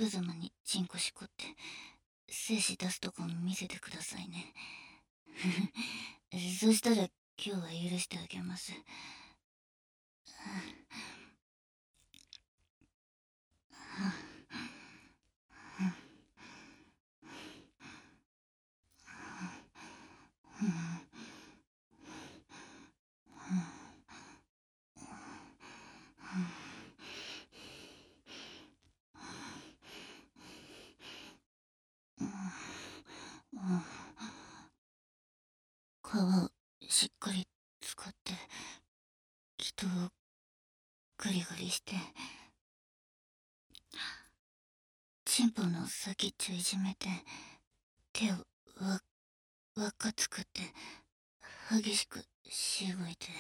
無様にチンコしこって精子出すとこ見せてくださいね。そしたら今日は許してあげます。皮をしっかり使って人をガリガリしてチンポの先っちょいじめて手を輪っか作って激しくしごいて。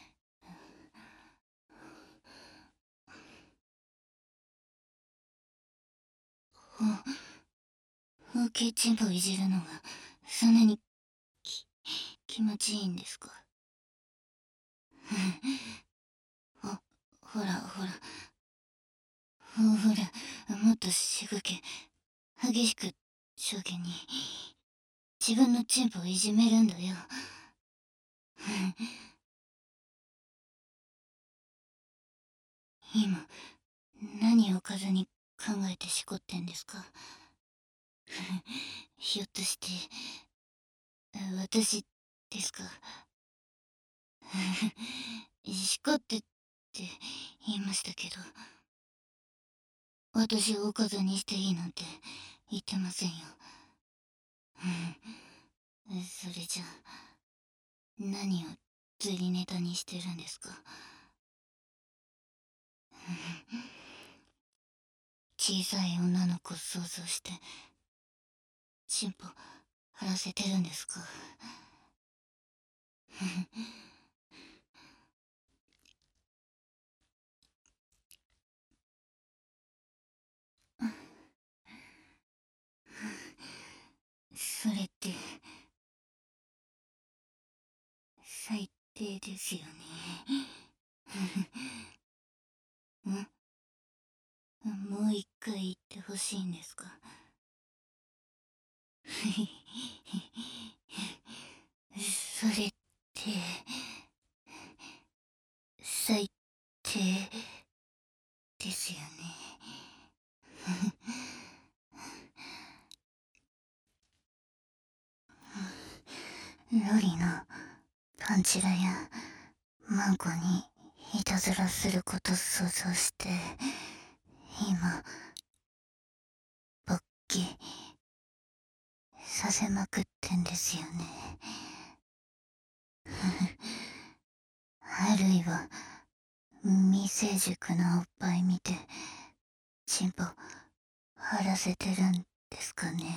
大きいチンポいじるのがそんなに気持ちいいんですか？ほらほらほら、もっとしごけ。激しく証言に自分のチンポをいじめるんだよ。今何をおかずに考えてしこってんですか？ひょっとして私ですか？しこってって言いましたけど、私をおかずにしていいなんて言ってませんよ。それじゃ何を釣りネタにしてるんですか？小さい女の子想像してチンポ張らせてるんですか？それって最低ですよね。もう一回言ってほしいんですか？それって最低ですよね。ロリのパンチラやマンコにいたずらすること想像して今勃起させまくってんですよね。あるいは未成熟なおっぱい見てチンポ張らせてるんですかね。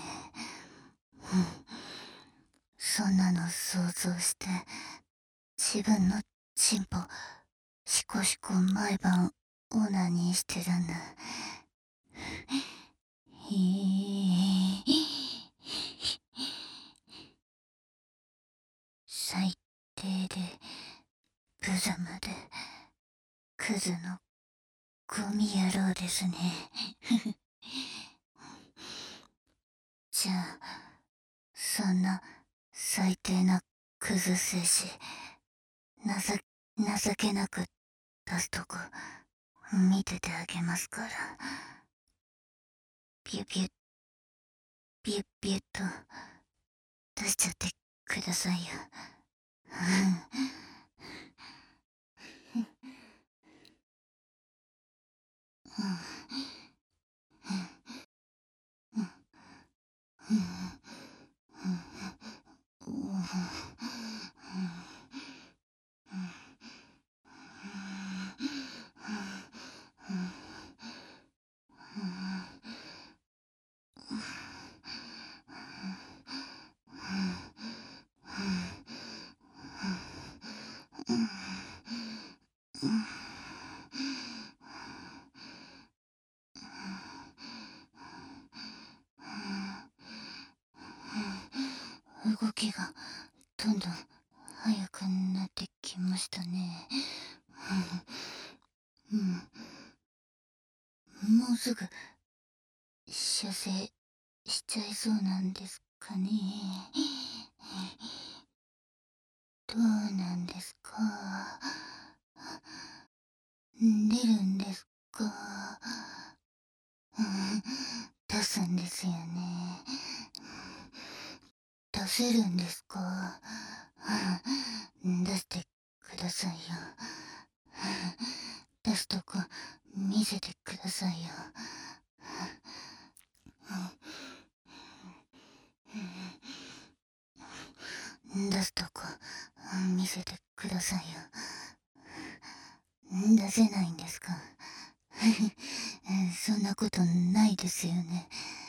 そんなの想像して自分のチンポシコシコ毎晩オナニーしてるんだ。最低で無様でクズのゴミ野郎ですね。じゃあそんな最低なクズ精子情けなく出すとこ見ててあげますから。ビュビュッビュッビュッと出しちゃってくださいよ。動きがどんどん速くなってきましたね。もうすぐ射精しちゃいそうなんですかね。どうなんですか。出るんですか。出すんですよね。出せるんですか。出してくださいよ。出すとこ見せてくださいよ。出すとこ見せてくださいよ。出せないんですか。そんなことないですよね。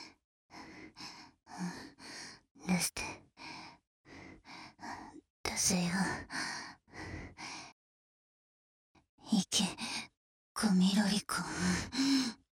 出して。出せよ。いけ、ゴミロリコン。